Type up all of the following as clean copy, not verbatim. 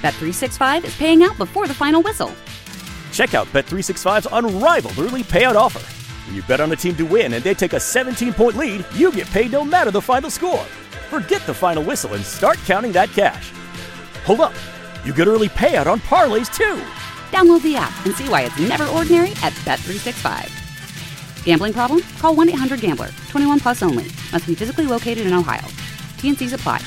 Bet365 is paying out before the final whistle. Check out Bet365's unrivaled early payout offer. When you bet on a team to win and they take a 17-point lead, you get paid no matter the final score. Forget the final whistle and start counting that cash. Hold up. You get early payout on parlays, too. Download the app and see why it's never ordinary at Bet365. Gambling problem? Call 1-800-GAMBLER. 21 plus only. Must be physically located in Ohio. T&Cs apply.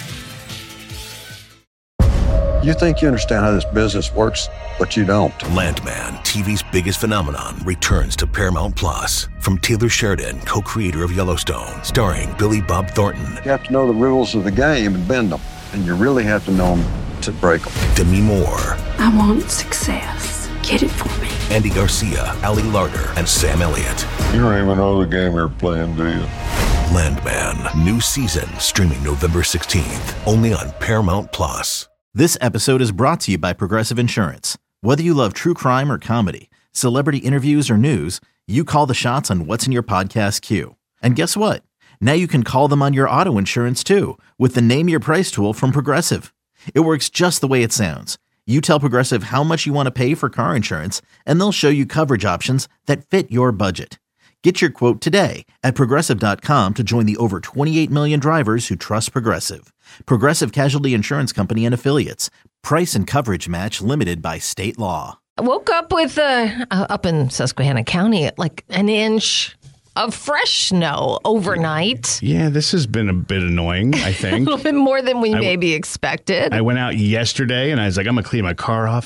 You think you understand how this business works, but you don't. Landman, TV's biggest phenomenon, returns to Paramount Plus. From Taylor Sheridan, co-creator of Yellowstone, starring Billy Bob Thornton. You have to know the rules of the game and bend them. And you really have to know them to break them. Demi Moore. I want success. Get it for me. Andy Garcia, Ali Larter, and Sam Elliott. You don't even know the game you're playing, do you? Landman, new season, streaming November 16th, only on Paramount Plus. This episode is brought to you by Progressive Insurance. Whether you love true crime or comedy, celebrity interviews or news, you call the shots on what's in your podcast queue. And guess what? Now you can call them on your auto insurance too, with the Name Your Price tool from Progressive. It works just the way it sounds. You tell Progressive how much you want to pay for car insurance, and they'll show you coverage options that fit your budget. Get your quote today at Progressive.com to join the over 28 million drivers who trust Progressive. Progressive Casualty Insurance Company and Affiliates. Price and coverage match limited by state law. I woke up with, up in Susquehanna County, like an inch of fresh snow overnight. Yeah, this has been a bit annoying, I think. A little bit more than we maybe expected. I went out yesterday and I was like, I'm going to clean my car off.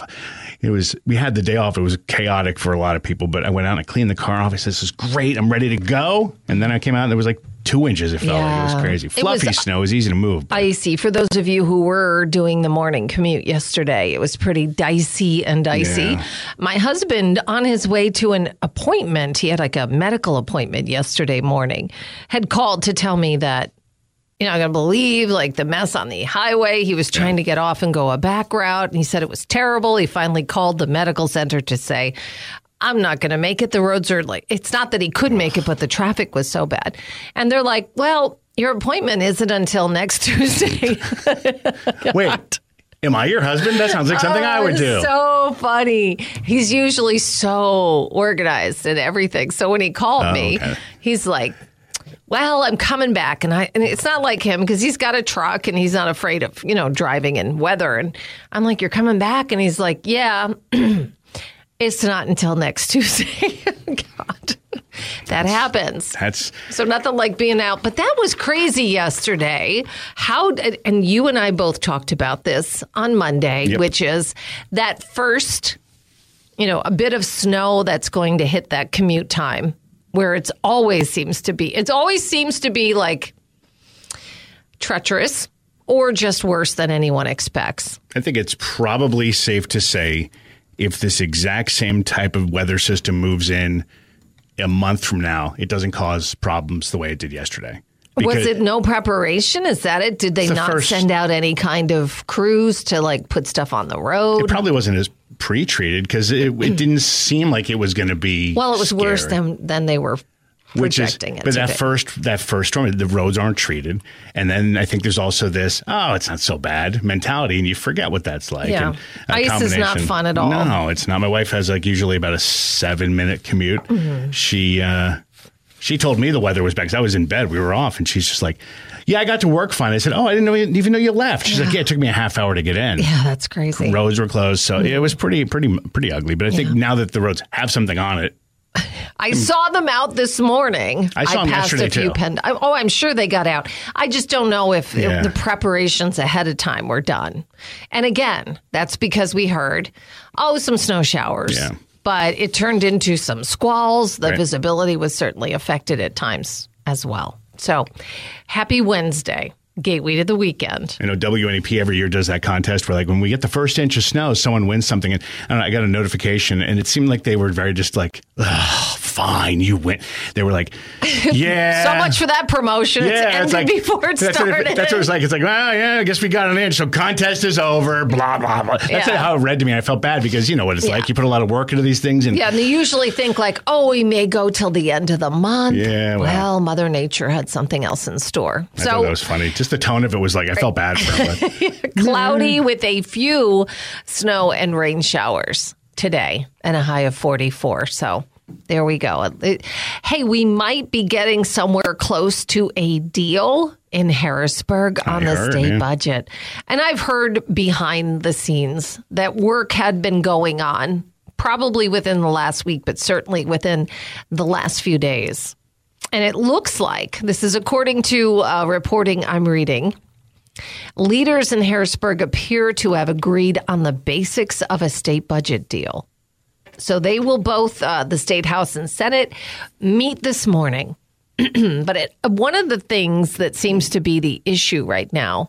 We had the day off. It was chaotic for a lot of people, but I went out and I cleaned the car off. I said, this is great. I'm ready to go. And then I came out and there was like 2 inches. It felt like. It was crazy. Fluffy snow is easy to move. Icy. For those of you who were doing the morning commute yesterday, it was pretty dicey and dicey. Yeah. My husband, on his way to an appointment, he had like a medical appointment yesterday morning, had called to tell me that, you're not going to believe like the mess on the highway. He was trying to get off and go a back route. And he said it was terrible. He finally called the medical center to say, I'm not going to make it. The roads are like, it's not that he couldn't make it, but the traffic was so bad. And they're like, well, your appointment isn't until next Tuesday. Wait, am I your husband? That sounds like something I would do. So funny. He's usually so organized and everything. So when he called me, he's like, well, I'm coming back. And it's not like him because he's got a truck and he's not afraid of, driving in weather. And I'm like, you're coming back? And he's like, yeah, it's not until next Tuesday. God, that happens. So nothing like being out. But that was crazy yesterday. And you and I both talked about this on Monday, which is that first, a bit of snow that's going to hit that commute time. Where it always seems to be like treacherous or just worse than anyone expects. I think it's probably safe to say if this exact same type of weather system moves in a month from now, it doesn't cause problems the way it did yesterday. Was it no preparation? Is that it? Did they not send out any kind of crews to like put stuff on the road? It probably wasn't as pre-treated because it didn't seem like it was going to be. Well, it was scary. Worse than they were projecting it. But that first storm, the roads aren't treated, and then I think there's also this it's not so bad mentality, and you forget what that's like. Yeah, and ice is not fun at all. No, it's not. My wife has like usually about a 7-minute commute. Mm-hmm. She told me the weather was bad because I was in bed. We were off, and she's just like, yeah, I got to work fine. I said, I didn't even know you left. She's like, yeah, it took me a half hour to get in. Yeah, that's crazy. Roads were closed, so it was pretty ugly. But I think now that the roads have something on it. I saw them out this morning. I saw them yesterday, too. I'm sure they got out. I just don't know if the preparations ahead of time were done. And again, that's because we heard, some snow showers. Yeah. But it turned into some squalls. The visibility was certainly affected at times as well. So, happy Wednesday. Gateway to the weekend. I know WNEP every year does that contest where, like, when we get the first inch of snow, someone wins something. And I got a notification, and it seemed like they were very just like, fine, you win. They were like, yeah. So much for that promotion. Yeah, it's ended before it started. That's what it was like. It's like, well, yeah, I guess we got an inch, so contest is over, blah, blah, blah. That's how it read to me. I felt bad because you know what it's like. You put a lot of work into these things. And they usually think like, we may go till the end of the month. Yeah, well, Mother Nature had something else in store. I thought that was funny. Just the tone of it was like, I felt bad for him. Cloudy with a few snow and rain showers today and a high of 44. So there we go. Hey, we might be getting somewhere close to a deal in Harrisburg on the state budget. And I've heard behind the scenes that work had been going on probably within the last week, but certainly within the last few days. And it looks like, this is according to reporting I'm reading, leaders in Harrisburg appear to have agreed on the basics of a state budget deal. So they will both, the State House and Senate, meet this morning. But one of the things that seems to be the issue right now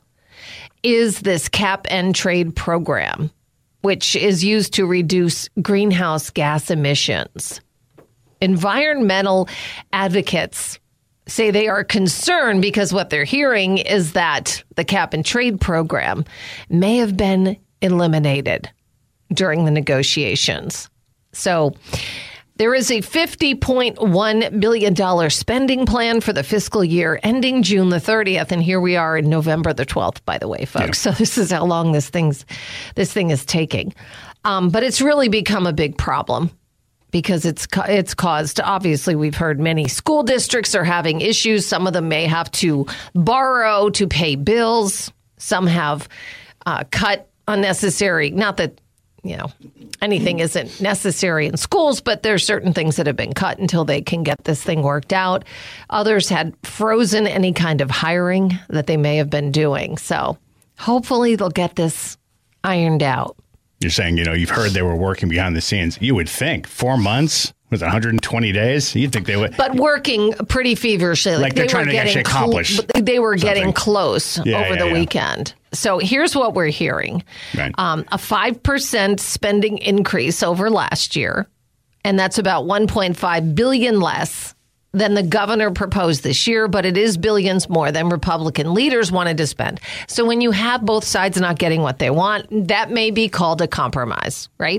is this cap and trade program, which is used to reduce greenhouse gas emissions. Environmental advocates say they are concerned because what they're hearing is that the cap and trade program may have been eliminated during the negotiations. So there is a $50.1 billion spending plan for the fiscal year ending June the 30th. And here we are in November the 12th, by the way, folks. Yeah. So this is how long this thing is taking. But it's really become a big problem because it's caused, obviously, we've heard many school districts are having issues. Some of them may have to borrow to pay bills. Some have cut unnecessary, not that, anything isn't necessary in schools, but there's certain things that have been cut until they can get this thing worked out. Others had frozen any kind of hiring that they may have been doing. So hopefully they'll get this ironed out. You're saying, you've heard they were working behind the scenes. You would think 4 months with 120 days, you'd think they would. But working pretty feverishly. Like they're trying to actually accomplish. They were getting close over the weekend. So here's what we're hearing. Right. A 5% spending increase over last year. And that's about $1.5 billion less than the governor proposed this year, but it is billions more than Republican leaders wanted to spend. So when you have both sides not getting what they want, that may be called a compromise, right?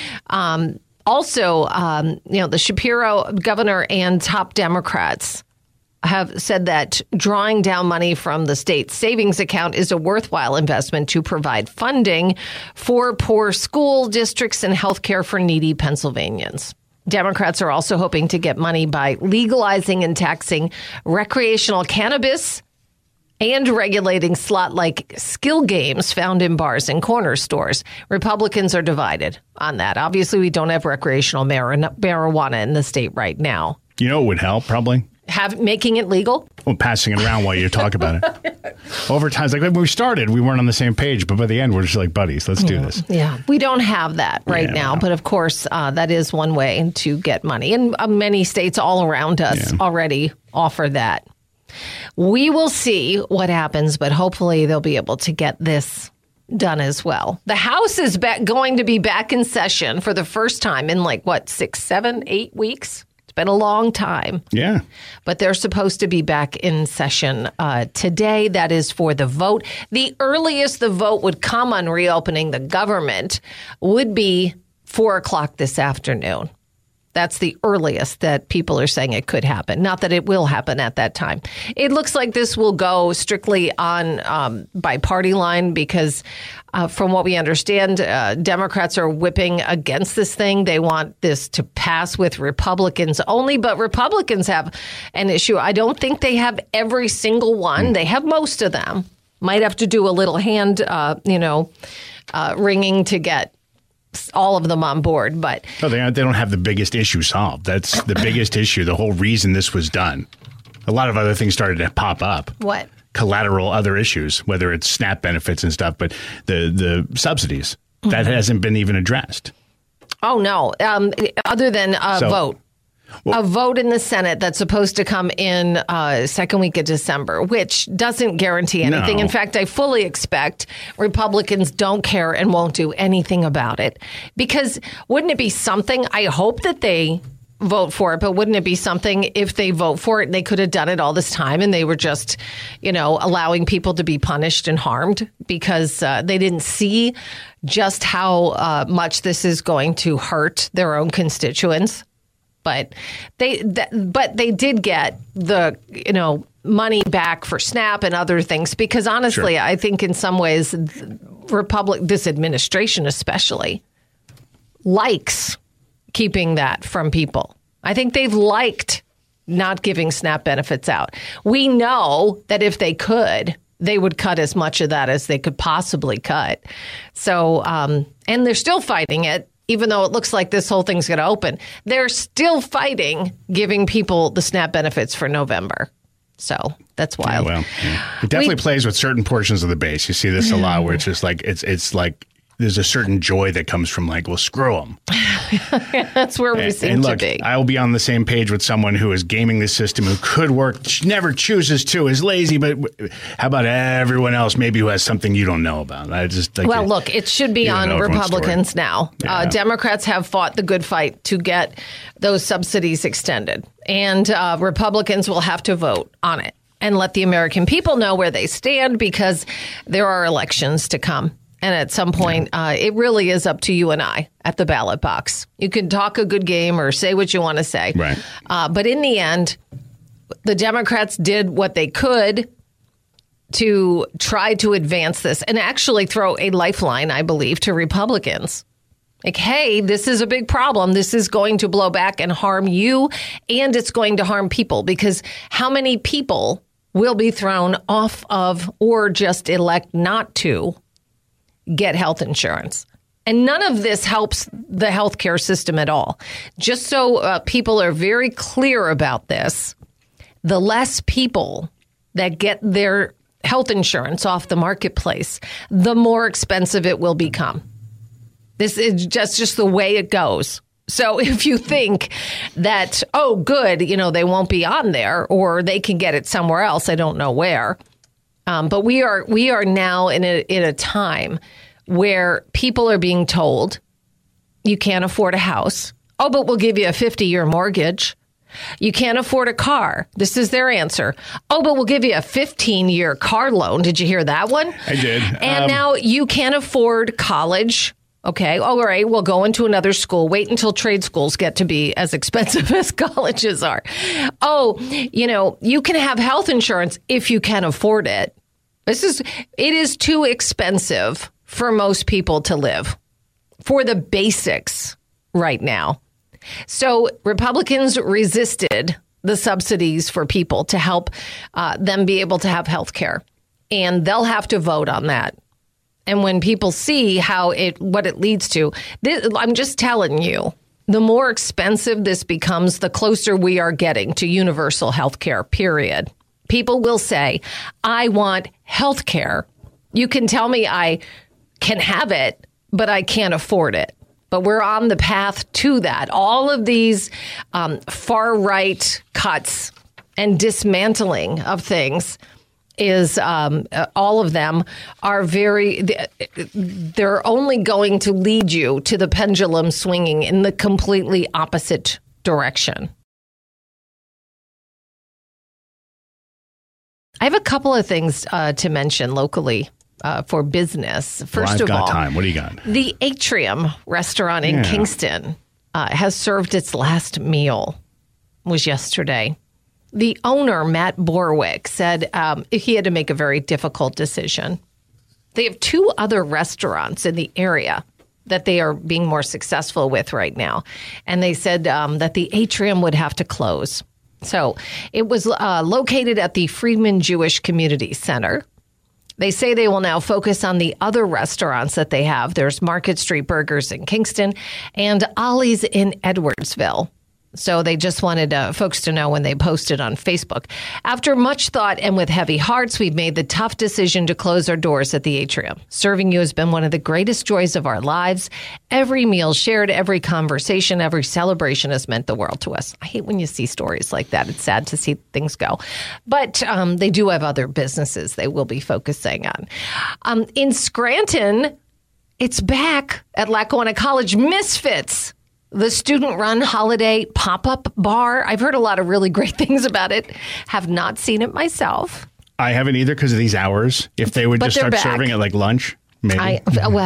Also, the Shapiro governor and top Democrats have said that drawing down money from the state savings account is a worthwhile investment to provide funding for poor school districts and health care for needy Pennsylvanians. Democrats are also hoping to get money by legalizing and taxing recreational cannabis and regulating slot-like skill games found in bars and corner stores. Republicans are divided on that. Obviously, we don't have recreational marijuana in the state right now. You know what would help, probably? Making it legal? Well, passing it around while you talk about it. Over time, like when we started, we weren't on the same page, but by the end, we're just like buddies. Let's do this. Yeah, we don't have that right now, but of course, that is one way to get money. And many states all around us already offer that. We will see what happens, but hopefully they'll be able to get this done as well. The House is going to be back in session for the first time in 6, 7, 8 weeks? It's been a long time. Yeah. But they're supposed to be back in session today. That is for the vote. The earliest the vote would come on reopening the government would be 4 o'clock this afternoon. That's the earliest that people are saying it could happen. Not that it will happen at that time. It looks like this will go strictly on by party line because from what we understand, Democrats are whipping against this thing. They want this to pass with Republicans only, but Republicans have an issue. I don't think they have every single one. They have most of them. Might have to do a little hand, ringing to get all of them on board, but they don't have the biggest issue solved. That's the biggest issue. The whole reason this was done. A lot of other things started to pop up. What? Collateral other issues, whether it's SNAP benefits and stuff, but the subsidies that hasn't been even addressed. Oh no! Other than vote. A vote in the Senate that's supposed to come in second week of December, which doesn't guarantee anything. No. In fact, I fully expect Republicans don't care and won't do anything about it. Because wouldn't it be something? I hope that they vote for it, but wouldn't it be something if they vote for it and they could have done it all this time and they were just, allowing people to be punished and harmed because they didn't see just how much this is going to hurt their own constituents But they did get the, money back for SNAP and other things, because honestly, I think in some ways, this administration especially likes keeping that from people. I think they've liked not giving SNAP benefits out. We know that if they could, they would cut as much of that as they could possibly cut. So, and they're still fighting it, even though it looks like this whole thing's going to open. They're still fighting giving people the SNAP benefits for November. So that's wild. Yeah, well, it definitely plays with certain portions of the base. You see this a lot, where it's just like it's like there's a certain joy that comes from like, well, screw them. That's where we seem to be. I will be on the same page with someone who is gaming the system, who could work, never chooses to, is lazy. But how about everyone else, maybe who has something you don't know about? Look, it should be on Republicans now. Yeah. Democrats have fought the good fight to get those subsidies extended, and Republicans will have to vote on it and let the American people know where they stand, because there are elections to come. And at some point, it really is up to you and I at the ballot box. You can talk a good game or say what you want to say. Right. But in the end, the Democrats did what they could to try to advance this and actually throw a lifeline, I believe, to Republicans. Like, hey, this is a big problem. This is going to blow back and harm you, and it's going to harm people, because how many people will be thrown off of or just elect not to get health insurance? And none of this helps the healthcare system at all. Just so people are very clear about this, the less people that get their health insurance off the marketplace, the more expensive it will become. This is just the way it goes. So if you think that, oh, good, they won't be on there, or they can get it somewhere else, I don't know where. But we are now in a time where people are being told you can't afford a house. Oh, but we'll give you a 50-year mortgage. You can't afford a car. This is their answer. Oh, but we'll give you a 15-year car loan. Did you hear that one? I did. And now you can't afford college. Okay. All right. We'll go into another school. Wait until trade schools get to be as expensive as colleges are. Oh, you can have health insurance if you can afford it. It is too expensive for most people to live for the basics right now. So Republicans resisted the subsidies for people to help them be able to have health care, and they'll have to vote on that. And when people see what it leads to, I'm just telling you, the more expensive this becomes, the closer we are getting to universal health care, period. People will say, I want health care. You can tell me I can have it, but I can't afford it. But we're on the path to that. All of these far-right cuts and dismantling of things is all of them are they're only going to lead you to the pendulum swinging in the completely opposite direction. I have a couple of things to mention locally for business. First of all, time. What do you got? The Atrium restaurant in Kingston has served its last meal. It was yesterday. The owner, Matt Borwick, said he had to make a very difficult decision. They have two other restaurants in the area that they are being more successful with right now. And they said that the Atrium would have to close. So it was located at the Freedman Jewish Community Center. They say they will now focus on the other restaurants that they have. There's Market Street Burgers in Kingston and Ollie's in Edwardsville. So they just wanted folks to know when they posted on Facebook. After much thought and with heavy hearts, we've made the tough decision to close our doors at the Atrium. Serving you has been one of the greatest joys of our lives. Every meal shared, every conversation, every celebration has meant the world to us. I hate when you see stories like that. It's sad to see things go. But they do have other businesses they will be focusing on. In Scranton, it's back at Lackawanna College. Misfits, the student-run holiday pop-up bar. I've heard a lot of really great things about it. Have not seen it myself. I haven't either because of these hours. If they would just start serving at like lunch. Maybe.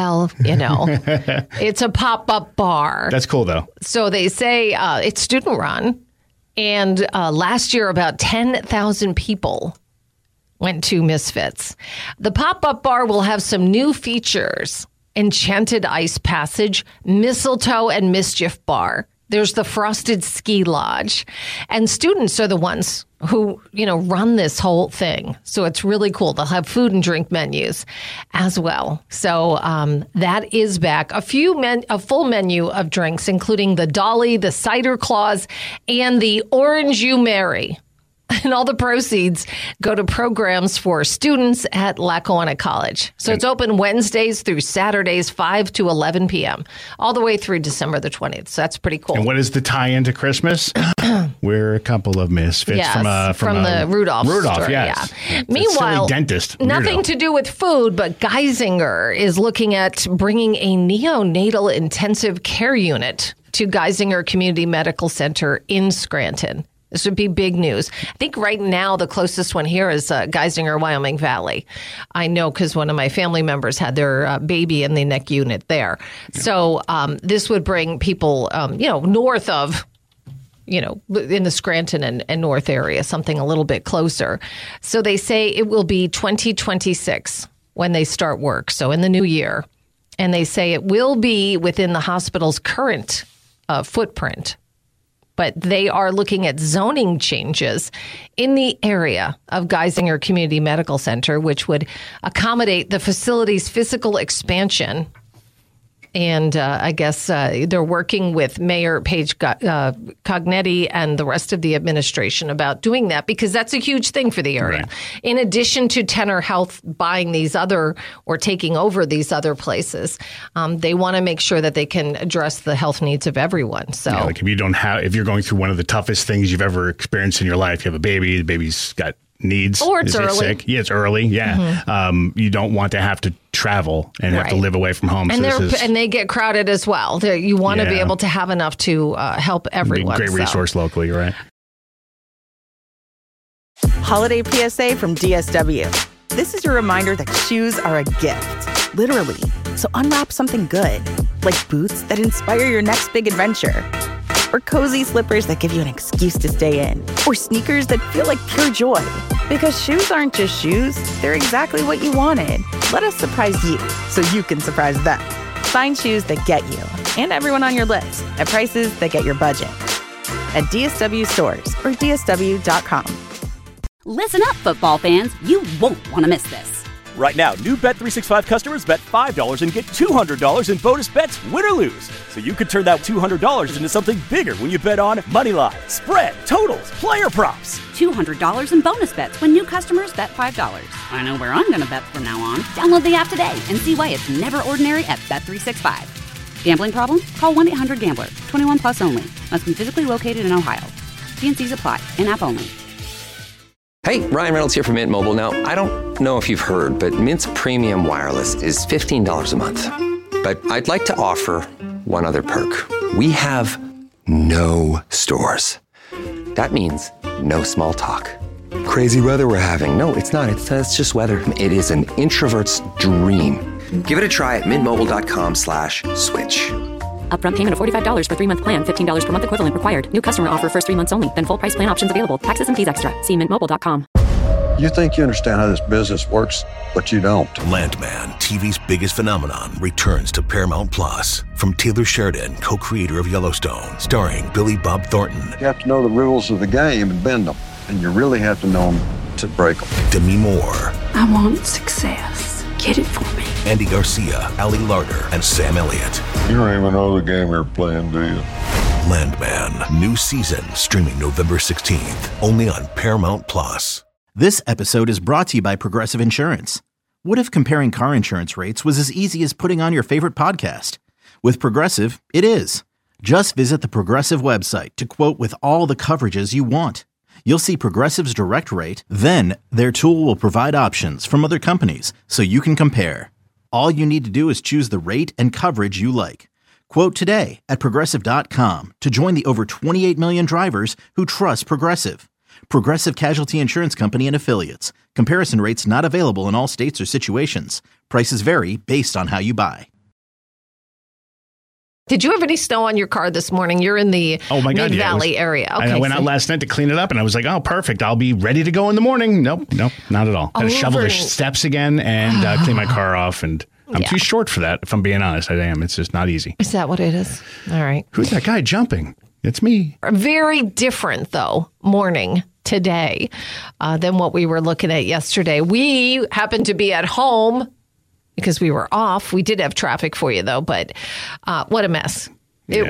It's a pop-up bar. That's cool, though. So they say it's student-run. And last year, about 10,000 people went to Misfits. The pop-up bar will have some new features. Enchanted Ice Passage, Mistletoe and Mischief Bar. There's the Frosted Ski Lodge. And students are the ones who, run this whole thing. So it's really cool. They'll have food and drink menus as well. So that is back. A full menu of drinks, including the Dolly, the Cider Claus, and the Orange You Marry. And all the proceeds go to programs for students at Lackawanna College. So it's open Wednesdays through Saturdays, 5 to 11 p.m., all the way through December the 20th. So that's pretty cool. And what is the tie-in to Christmas? We're a couple of misfits from the Rudolph story, yes. Yeah. Meanwhile, dentist, nothing to do with food, but Geisinger is looking at bringing a neonatal intensive care unit to Geisinger Community Medical Center in Scranton. This would be big news. I think right now the closest one here is Geisinger, Wyoming Valley. I know because one of my family members had their baby in the NIC unit there. Yeah. So this would bring people, north of, in the Scranton and north area, something a little bit closer. So they say it will be 2026 when they start work. So in the new year. And they say it will be within the hospital's current footprint. But they are looking at zoning changes in the area of Geisinger Community Medical Center, which would accommodate the facility's physical expansion. And I guess they're working with Mayor Paige Cognetti and the rest of the administration about doing that because that's a huge thing for the area. Right. In addition to Tenor Health buying these other or taking over these other places, they want to make sure that they can address the health needs of everyone. So, like if you're going through one of the toughest things you've ever experienced in your life, you have a baby, the baby's got needs. Or it's early. Sick. Yeah, it's early. Yeah. Mm-hmm. You don't want to have to travel and have to live away from home. And, and they get crowded as well. You want to be able to have enough to help everyone. Great resource locally, right? Holiday PSA from DSW. This is your reminder that shoes are a gift, literally. So unwrap something good, like boots that inspire your next big adventure. Or cozy slippers that give you an excuse to stay in. Or sneakers that feel like pure joy. Because shoes aren't just shoes, they're exactly what you wanted. Let us surprise you, so you can surprise them. Find shoes that get you, and everyone on your list, at prices that get your budget. At DSW stores, or DSW.com. Listen up, football fans. You won't want to miss this. Right now, new Bet365 customers bet $5 and get $200 in bonus bets, win or lose. So you could turn that $200 into something bigger when you bet on moneyline, spread, totals, player props. $200 in bonus bets when new customers bet $5. I know where I'm going to bet from now on. Download the app today and see why it's never ordinary at Bet365. Gambling problem? Call 1-800-GAMBLER. 21 plus only. Must be physically located in Ohio. T&Cs apply. In-app only. Hey, Ryan Reynolds here from Mint Mobile. Now, I don't know if you've heard, but Mint's premium wireless is $15 a month. But I'd like to offer one other perk. We have no stores. That means no small talk. Crazy weather we're having. No, it's not. It's just weather. It is an introvert's dream. Give it a try at mintmobile.com/switch. Upfront payment of $45 for 3-month plan. $15 per month equivalent required. New customer offer first 3 months only. Then full price plan options available. Taxes and fees extra. See mintmobile.com. You think you understand how this business works, but you don't. Landman, TV's biggest phenomenon, returns to Paramount Plus. From Taylor Sheridan, co-creator of Yellowstone, starring Billy Bob Thornton. You have to know the rules of the game and bend them. And you really have to know them to break them. Demi Moore. I want success. Get it for me. Andy Garcia, Ali Larter, and Sam Elliott. You don't even know the game you're playing, do you? Landman, new season, streaming November 16th, only on Paramount Plus. This episode is brought to you by Progressive Insurance. What if comparing car insurance rates was as easy as putting on your favorite podcast? With Progressive, it is. Just visit the Progressive website to quote with all the coverages you want. You'll see Progressive's direct rate, then their tool will provide options from other companies so you can compare. All you need to do is choose the rate and coverage you like. Quote today at Progressive.com to join the over 28 million drivers who trust Progressive. Progressive Casualty Insurance Company and Affiliates. Comparison rates not available in all states or situations. Prices vary based on how you buy. Did you have any snow on your car this morning? You're in the Mid-Valley area. Okay, I went out last night to clean it up, and I was like, oh, perfect. I'll be ready to go in the morning. Nope, not at all. Got to shovel the steps again and clean my car off, and I'm too short for that, if I'm being honest. I am. It's just not easy. Is that what it is? All right. Who's that guy jumping? It's me. Very different, though, morning today than what we were looking at yesterday. We happened to be at home because we were off. We did have traffic for you, though, but what a mess. It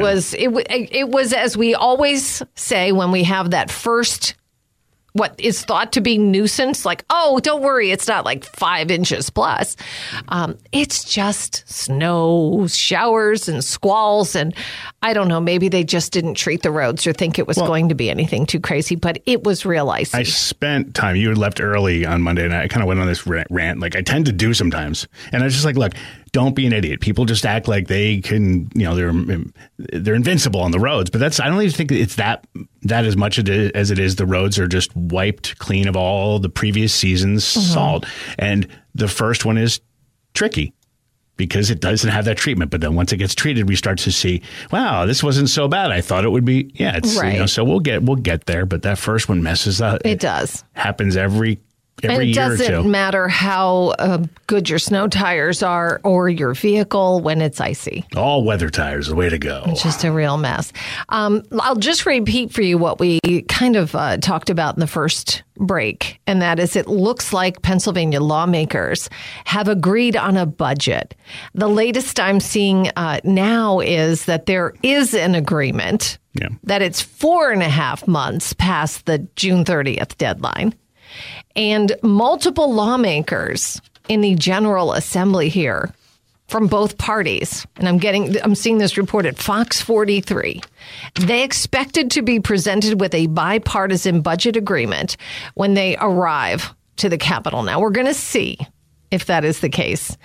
was, as we always say when we have that first, what is thought to be nuisance, like, oh, don't worry, it's not like 5 inches plus. It's just snow, showers, and squalls. And I don't know, maybe they just didn't treat the roads or think it was going to be anything too crazy, but it was real icy. I spent time, you had left early on Monday, and I kind of went on this rant, like I tend to do sometimes. And I was just like, look, don't be an idiot. People just act like they can, they're invincible on the roads. But I don't even think it's that as much as it is the roads are just wiped clean of all the previous season's salt. And the first one is tricky because it doesn't have that treatment. But then once it gets treated, we start to see, wow, this wasn't so bad. I thought it would be. Yeah, it's right. So we'll get there. But that first one messes up. It does. Happens every year or two. It doesn't matter how good your snow tires are or your vehicle when it's icy. All weather tires, the way to go. It's just a real mess. I'll just repeat for you what we kind of talked about in the first break, and that is it looks like Pennsylvania lawmakers have agreed on a budget. The latest I'm seeing now is that there is an agreement that it's 4.5 months past the June 30th deadline. And multiple lawmakers in the General Assembly here from both parties, and I'm seeing this report at Fox 43. They expected to be presented with a bipartisan budget agreement when they arrive to the Capitol. Now, we're going to see if that is the case.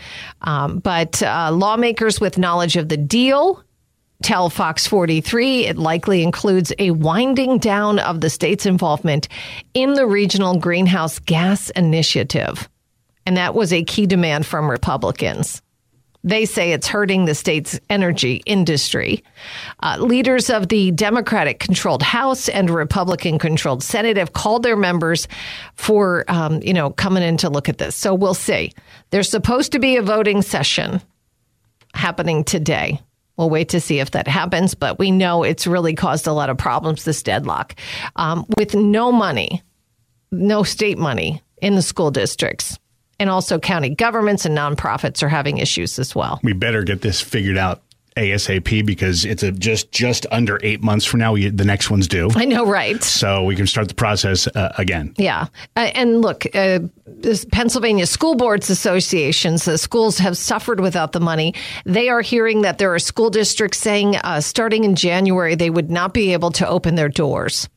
But lawmakers with knowledge of the deal tell Fox 43 it likely includes a winding down of the state's involvement in the regional greenhouse gas initiative. And that was a key demand from Republicans. They say it's hurting the state's energy industry. Leaders of the Democratic-controlled House and Republican-controlled Senate have called their members for, coming in to look at this. So we'll see. There's supposed to be a voting session happening today. We'll wait to see if that happens, but we know it's really caused a lot of problems, this deadlock. With no money, no state money in the school districts, and also county governments and nonprofits are having issues as well. We better get this figured out ASAP because it's just under 8 months from now. The next one's due. I know, right? So we can start the process again. Yeah. And look, this Pennsylvania School Boards Associations, the schools have suffered without the money. They are hearing that there are school districts saying starting in January, they would not be able to open their doors.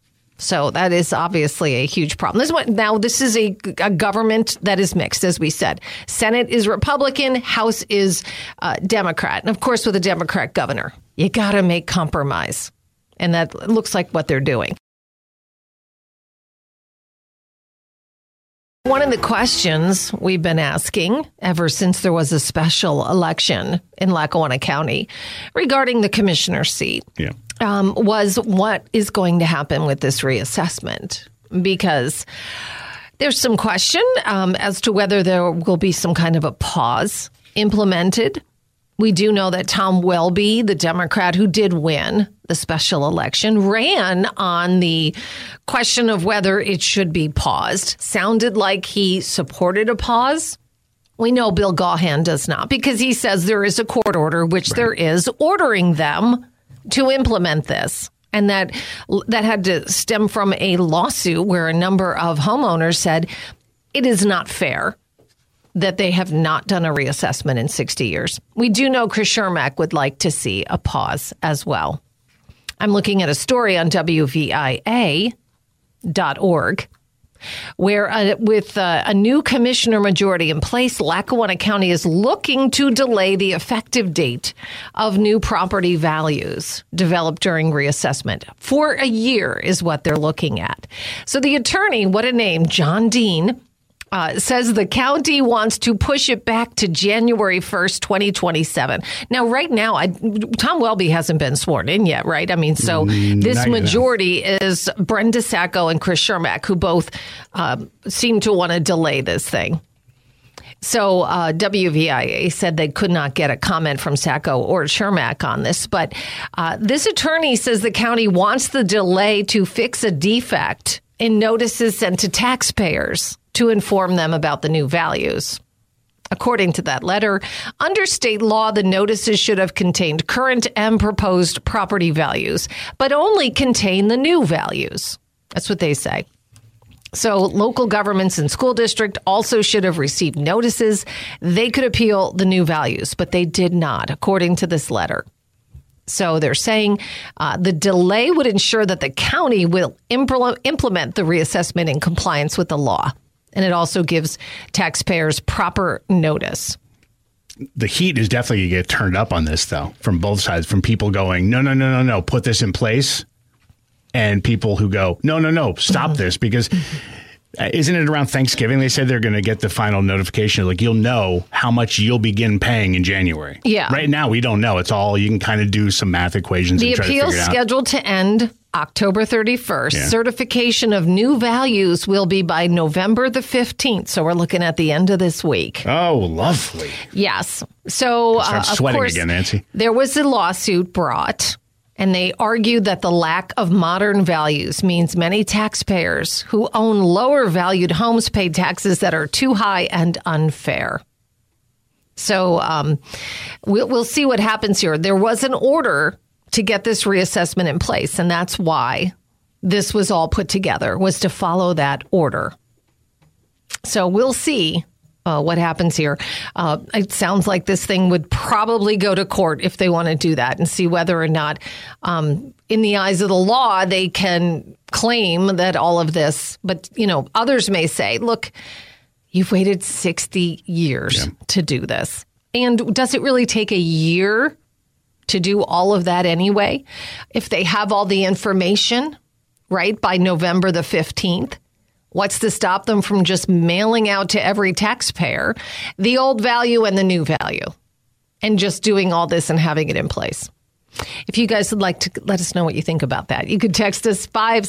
So that is obviously a huge problem. This is a government that is mixed, as we said. Senate is Republican, House is Democrat. And of course, with a Democrat governor, you got to make compromise. And that looks like what they're doing. One of the questions we've been asking ever since there was a special election in Lackawanna County regarding the commissioner seat was what is going to happen with this reassessment? Because there's some question as to whether there will be some kind of a pause implemented. We do know that Tom Welby, the Democrat who did win the special election, ran on the question of whether it should be paused. Sounded like he supported a pause. We know Bill Gaughan does not, because he says there is a court order, which there is, ordering them to implement this. And that had to stem from a lawsuit where a number of homeowners said it is not fair that they have not done a reassessment in 60 years. We do know Chris Shermack would like to see a pause as well. I'm looking at a story on WVIA.org where with a new commissioner majority in place, Lackawanna County is looking to delay the effective date of new property values developed during reassessment for a year is what they're looking at. So the attorney, what a name, John Dean, says the county wants to push it back to January 1st, 2027. Now, right now, Tom Welby hasn't been sworn in yet, right? I mean, so this majority is Brenda Sacco and Chris Shermack, who both seem to want to delay this thing. So WVIA said they could not get a comment from Sacco or Shermack on this. But this attorney says the county wants the delay to fix a defect in notices sent to taxpayers to inform them about the new values. According to that letter, under state law, the notices should have contained current and proposed property values, but only contain the new values. That's what they say. So local governments and school district also should have received notices. They could appeal the new values, but they did not, according to this letter. So they're saying the delay would ensure that the county will implement the reassessment in compliance with the law. And it also gives taxpayers proper notice. The heat is definitely going to get turned up on this, though, from both sides, from people going, no, put this in place. And people who go, no, stop this, because isn't it around Thanksgiving? They said they're going to get the final notification. Like, you'll know how much you'll begin paying in January. Yeah. Right now, we don't know. It's all, you can kind of do some math equations and try to figure it out. The appeal scheduled to end October 31st. Yeah. Certification of new values will be by November the 15th. So we're looking at the end of this week. Oh, lovely. Yes. So, start sweating of course, again, Nancy. There was a lawsuit brought. And they argued that the lack of modern values means many taxpayers who own lower valued homes pay taxes that are too high and unfair. So we'll see what happens here. There was an order to get this reassessment in place, and that's why this was all put together, was to follow that order. So we'll see what happens here. It sounds like this thing would probably go to court if they want to do that and see whether or not, in the eyes of the law, they can claim that all of this. But, others may say, look, you've waited 60 years to do this. And does it really take a year to do all of that anyway? If they have all the information, right, by November the 15th, what's to stop them from just mailing out to every taxpayer the old value and the new value and just doing all this and having it in place? If you guys would like to let us know what you think about that, you could text us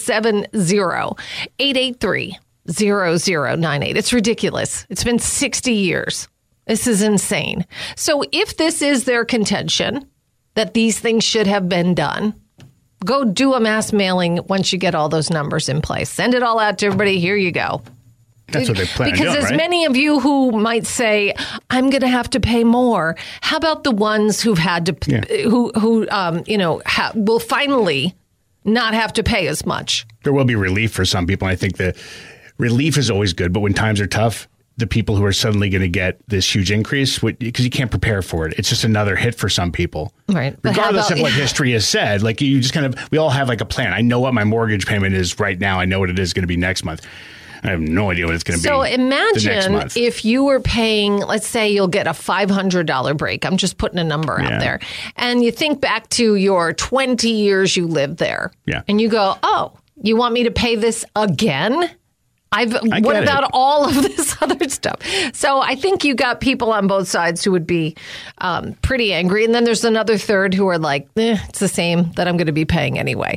570-883-0098. It's ridiculous. It's been 60 years. This is insane. So if this is their contention that these things should have been done, go do a mass mailing once you get all those numbers in place. Send it all out to everybody. Here you go. That's what they plan on doing, Because as right? many of you who might say, I'm going to have to pay more, how about the ones who've had to, who will finally not have to pay as much? There will be relief for some people. And I think the relief is always good. But when times are tough, the people who are suddenly going to get this huge increase, because you can't prepare for it. It's just another hit for some people. Right. Regardless of what history has said, like you just we all have like a plan. I know what my mortgage payment is right now. I know what it is going to be next month. I have no idea what it's going to be. So the next imagine month. if you were paying, let's say you'll get a $500 break. I'm just putting a number out there. And you think back to your 20 years you lived there. Yeah. And you go, oh, you want me to pay this again? What about all of this other stuff? So I think you got people on both sides who would be pretty angry. And then there's another third who are like, it's the same that I'm going to be paying anyway.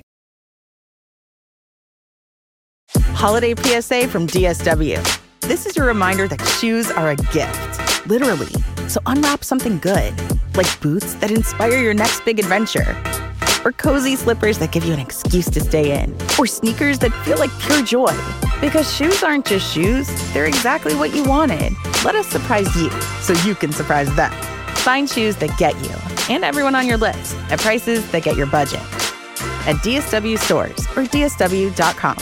Holiday PSA from DSW. This is your reminder that shoes are a gift, literally. So unwrap something good, like boots that inspire your next big adventure, or cozy slippers that give you an excuse to stay in, or sneakers that feel like pure joy. Because shoes aren't just shoes, they're exactly what you wanted. Let us surprise you so you can surprise them. Find shoes that get you and everyone on your list at prices that get your budget. At DSW stores or DSW.com.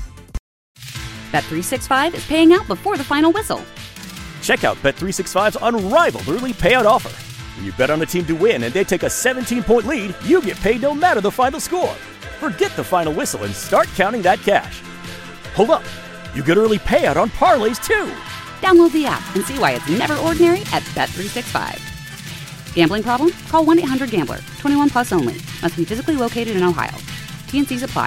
Bet365 is paying out before the final whistle. Check out Bet365's unrivaled early payout offer. When you bet on a team to win and they take a 17-point lead, you get paid no matter the final score. Forget the final whistle and start counting that cash. Hold up. You get early payout on parlays, too. Download the app and see why it's never ordinary at Bet365. Gambling problem? Call 1-800-GAMBLER. 21 plus only. Must be physically located in Ohio. T&Cs apply.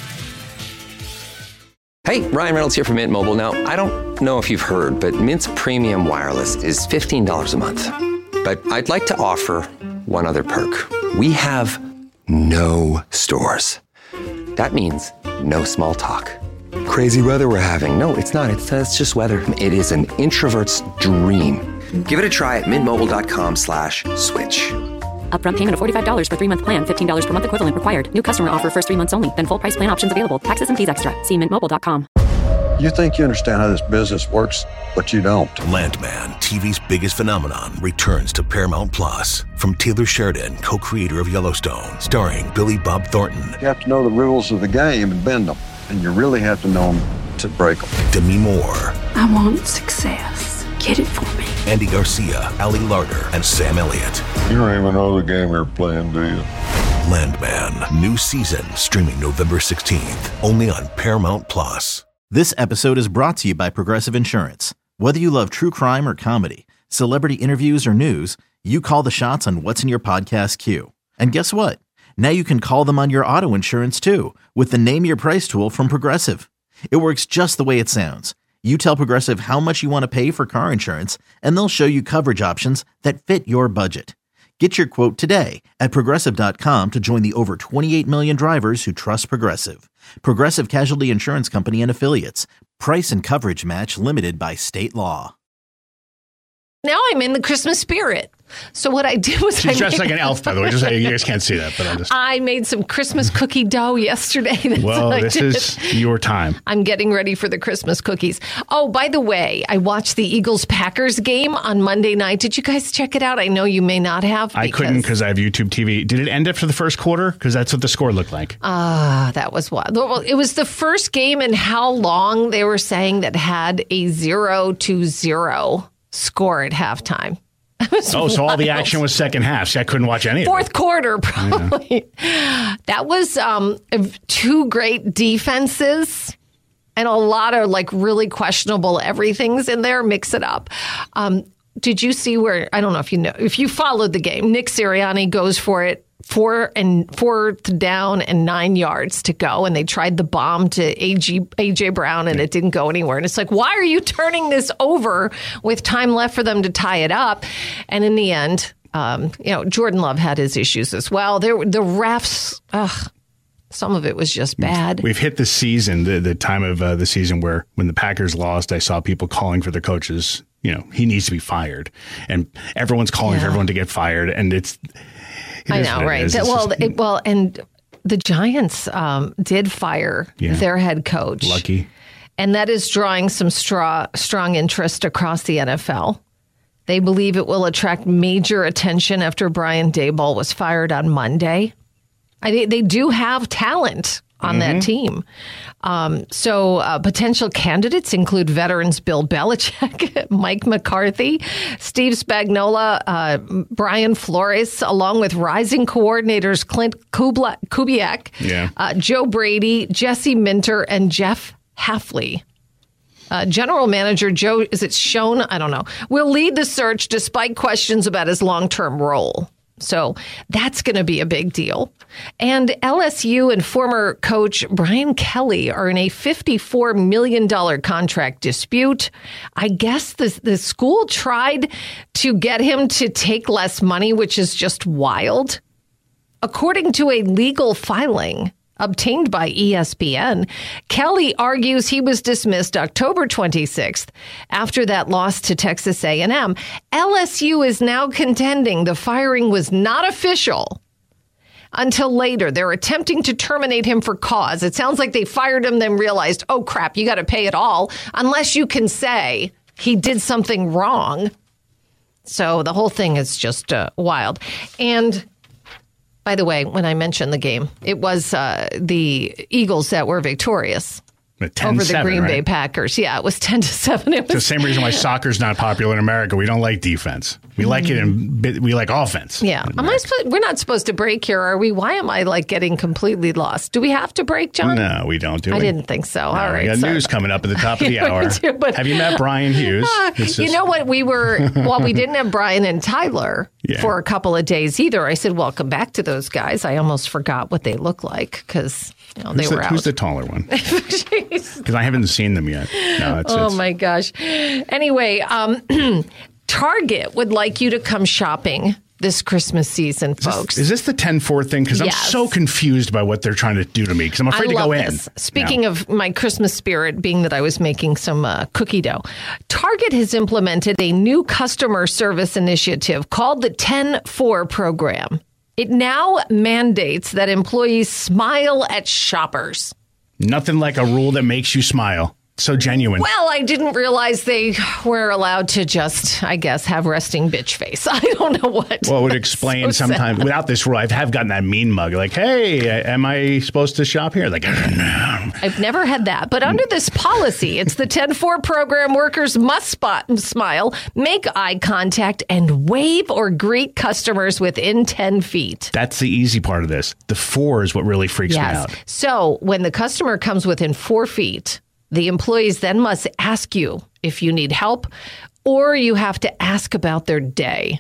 Hey, Ryan Reynolds here from Mint Mobile. Now, I don't know if you've heard, but Mint's premium wireless is $15 a month. But I'd like to offer one other perk. We have no stores. That means no small talk. Crazy weather we're having. No, it's not. It's just weather. It is an introvert's dream. Give it a try at mintmobile.com/switch. Upfront payment of $45 for 3-month plan. $15 per month equivalent required. New customer offer first 3 months only. Then full price plan options available. Taxes and fees extra. See mintmobile.com. You think you understand how this business works, but you don't. Landman, TV's biggest phenomenon, returns to Paramount Plus. From Taylor Sheridan, co-creator of Yellowstone, starring Billy Bob Thornton. You have to know the rules of the game and bend them. And you really have to know them to break them. Demi Moore. I want success. Get it for me. Andy Garcia, Ali Larter, and Sam Elliott. You don't even know the game you're playing, do you? Landman, new season, streaming November 16th, only on Paramount Plus. This episode is brought to you by Progressive Insurance. Whether you love true crime or comedy, celebrity interviews or news, you call the shots on what's in your podcast queue. And guess what? Now you can call them on your auto insurance too, with the Name Your Price tool from Progressive. It works just the way it sounds. You tell Progressive how much you want to pay for car insurance, and they'll show you coverage options that fit your budget. Get your quote today at Progressive.com to join the over 28 million drivers who trust Progressive. Progressive Casualty Insurance Company and Affiliates. Price and coverage match limited by state law. Now I'm in the Christmas spirit. So what I did was She's dressed like an elf, by the way. Just you guys can't see that, but I made some Christmas cookie dough yesterday. Well, this is your time. I'm getting ready for the Christmas cookies. Oh, by the way, I watched the Eagles-Packers game on Monday night. Did you guys check it out? I know you may not have. I couldn't because I have YouTube TV. Did it end after the first quarter? Because that's what the score looked like. That was wild. Well, it was the first game in how long they were saying that had a 0-0 score at halftime. So all the action was second half. See, I couldn't watch any of it. Fourth quarter, probably. Yeah. That was two great defenses and a lot of like really questionable everything's in there. Mix it up. Did you see where, I don't know if you know, if you followed the game, Nick Sirianni goes for it. 4th down and 9 yards to go. And they tried the bomb to AJ Brown and it didn't go anywhere. And it's like, why are you turning this over with time left for them to tie it up? And in the end, Jordan Love had his issues as well. The refs, some of it was just bad. We've hit the season, the time of the season where when the Packers lost, I saw people calling for the coaches, he needs to be fired. And everyone's calling for everyone to get fired. And I know, right? And the Giants did fire their head coach. Lucky. And that is drawing some strong interest across the NFL. They believe it will attract major attention after Brian Daboll was fired on Monday. They do have talent on that team. So potential candidates include veterans Bill Belichick, Mike McCarthy, Steve Spagnuolo, Brian Flores, along with rising coordinators Clint Kubiak, Joe Brady, Jesse Minter, and Jeff Hafley. General Manager Joe, is it Schoen? I don't know. Will lead the search despite questions about his long-term role. So that's going to be a big deal. And LSU and former coach Brian Kelly are in a $54 million contract dispute. I guess the school tried to get him to take less money, which is just wild. According to a legal filing obtained by ESPN, Kelly argues he was dismissed October 26th after that loss to Texas A&M. LSU is now contending the firing was not official until later. They're attempting to terminate him for cause. It sounds like they fired him, then realized, oh, crap, you got to pay it all unless you can say he did something wrong. So the whole thing is just wild. And by the way, when I mentioned the game, it was the Eagles that were victorious. over the Green Bay Packers. Yeah, it was 10-7. It's the same reason why soccer's not popular in America. We don't like defense. We like it, we like offense. Yeah. We're not supposed to break here, are we? Why am I getting completely lost? Do we have to break, John? No, we don't, do we? I didn't think so. All right. We got news coming up at the top of the hour. Have you met Brian Hughes? You know what? We didn't have Brian and Tyler for a couple of days either. I said, welcome back to those guys. I almost forgot what they look like because they were out. Who's the taller one? Because I haven't seen them yet. No, my gosh. Anyway, Target would like you to come shopping this Christmas season, folks. Is this the 10-4 thing? Because I'm so confused by what they're trying to do to me because I'm afraid to go in. Speaking of my Christmas spirit, being that I was making some cookie dough, Target has implemented a new customer service initiative called the 10-4 program. It now mandates that employees smile at shoppers. Nothing like a rule that makes you smile. So genuine. Well, I didn't realize they were allowed to just, I guess, have resting bitch face. I don't know what. Well, it would explain sometimes. Without this rule, I have gotten that mean mug. Like, hey, am I supposed to shop here? Like, I've never had that. But under this policy, it's the 10-4 program. Workers must spot and smile, make eye contact, and wave or greet customers within 10 feet. That's the easy part of this. The 4 is what really freaks me out. So when the customer comes within 4 feet, the employees then must ask you if you need help, or you have to ask about their day.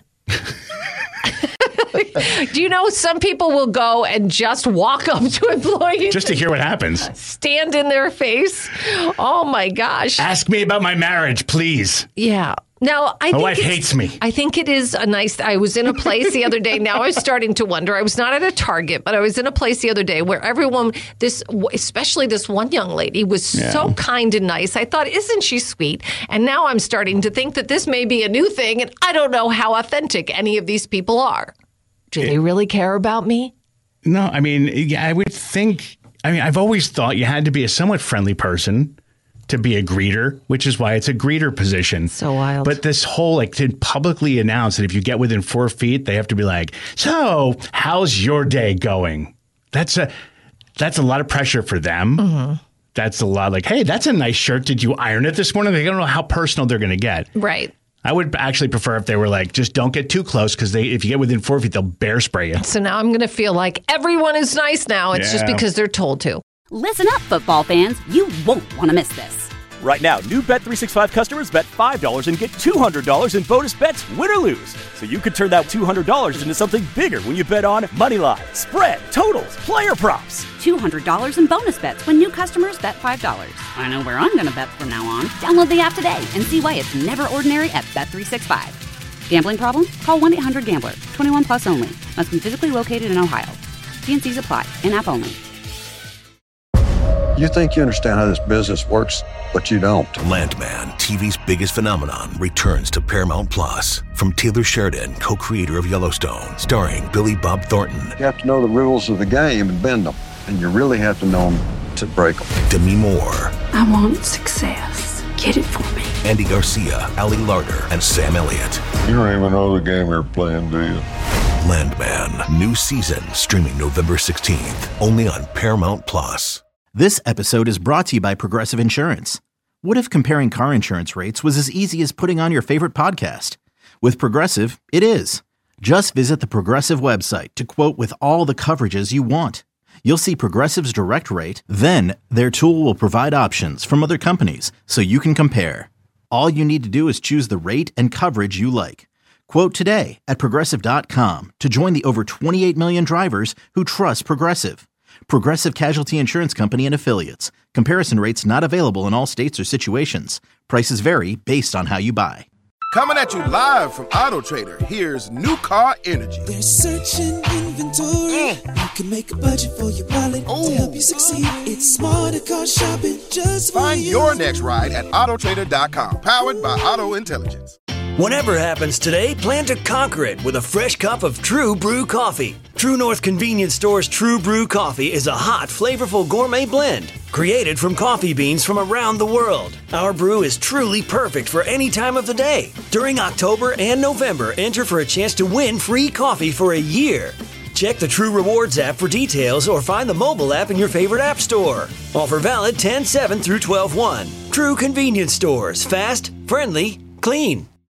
Do you know some people will go and just walk up to employees? Just to hear what happens. Stand in their face. Oh, my gosh. Ask me about my marriage, please. Yeah. Now, my wife hates me. I think it is a nice... I was in a place the other day. Now I was starting to wonder. I was not at a Target, but I was in a place the other day where everyone, especially this one young lady, was so kind and nice. I thought, isn't she sweet? And now I'm starting to think that this may be a new thing, and I don't know how authentic any of these people are. Do they really care about me? No, I mean, I would think... I've always thought you had to be a somewhat friendly person to be a greeter, which is why it's a greeter position. So wild. But this whole, to publicly announce that if you get within 4 feet, they have to be like, so how's your day going? That's a lot of pressure for them. Mm-hmm. That's a lot hey, that's a nice shirt. Did you iron it this morning? They don't know how personal they're going to get. Right. I would actually prefer if they were just don't get too close because if you get within 4 feet, they'll bear spray you. So now I'm going to feel like everyone is nice now. It's just because they're told to. Listen up, football fans. You won't want to miss this. Right now, new Bet365 customers bet $5 and get $200 in bonus bets, win or lose. So you could turn that $200 into something bigger when you bet on money line, spread, totals, player props. $200 in bonus bets when new customers bet $5. I know where I'm going to bet from now on. Download the app today and see why it's never ordinary at Bet365. Gambling problem? Call 1-800-GAMBLER. 21 plus only. Must be physically located in Ohio. T&Cs apply. In-app only. You think you understand how this business works, but you don't. Landman, TV's biggest phenomenon, returns to Paramount Plus. From Taylor Sheridan, co-creator of Yellowstone, starring Billy Bob Thornton. You have to know the rules of the game and bend them. And you really have to know them to break them. Demi Moore. I want success. Get it for me. Andy Garcia, Ali Larter, and Sam Elliott. You don't even know the game you're playing, do you? Landman, new season, streaming November 16th, only on Paramount Plus. This episode is brought to you by Progressive Insurance. What if comparing car insurance rates was as easy as putting on your favorite podcast? With Progressive, it is. Just visit the Progressive website to quote with all the coverages you want. You'll see Progressive's direct rate, then their tool will provide options from other companies so you can compare. All you need to do is choose the rate and coverage you like. Quote today at Progressive.com to join the over 28 million drivers who trust Progressive. Progressive Casualty Insurance Company and Affiliates. Comparison rates not available in all states or situations. Prices vary based on how you buy. Coming at you live from Auto Trader, here's New Car Energy. They're searching inventory. You can make a budget for your wallet to help you succeed. It's smarter car shopping just for Find your next ride at autotrader.com. Powered by Auto Intelligence. Whatever happens today, plan to conquer it with a fresh cup of True Brew coffee. True North Convenience Store's True Brew coffee is a hot, flavorful gourmet blend created from coffee beans from around the world. Our brew is truly perfect for any time of the day. During October and November, enter for a chance to win free coffee for a year. Check the True Rewards app for details or find the mobile app in your favorite app store. Offer valid 10/7 through 12/1. True convenience stores. Fast, friendly, clean.